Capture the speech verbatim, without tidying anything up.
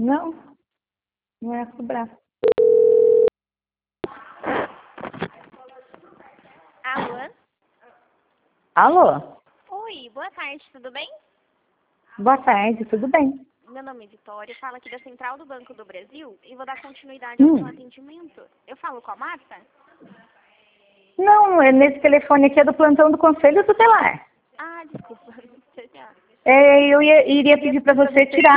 Não, não é cobrar. Alô? Alô? Oi, boa tarde, tudo bem? Boa tarde, tudo bem? Meu nome é Vitória, falo aqui da Central do Banco do Brasil e vou dar continuidade ao Hum. seu atendimento. Eu falo com a Marta? Não, é nesse telefone aqui é do plantão do Conselho Tutelar. Ah, desculpa. É, eu ia, iria pedir para você tirar